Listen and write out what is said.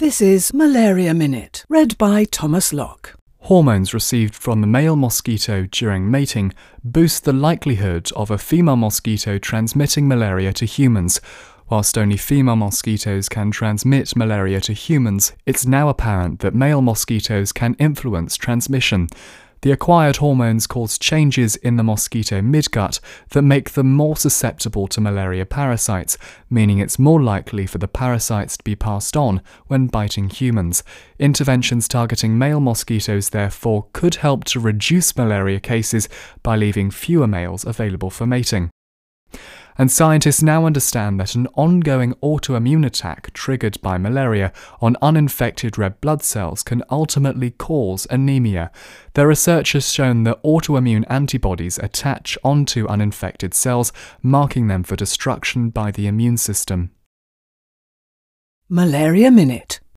This is Malaria Minute, read by Thomas Locke. Hormones received from the male mosquito during mating boost the likelihood of a female mosquito transmitting malaria to humans. Whilst only female mosquitoes can transmit malaria to humans, it's now apparent that male mosquitoes can influence transmission. The acquired hormones cause changes in the mosquito midgut that make them more susceptible to malaria parasites, meaning it's more likely for the parasites to be passed on when biting humans. Interventions targeting male mosquitoes, therefore, could help to reduce malaria cases by leaving fewer males available for mating. And scientists now understand that an ongoing autoimmune attack triggered by malaria on uninfected red blood cells can ultimately cause anemia. Their research has shown that autoimmune antibodies attach onto uninfected cells, marking them for destruction by the immune system. Malaria Minute.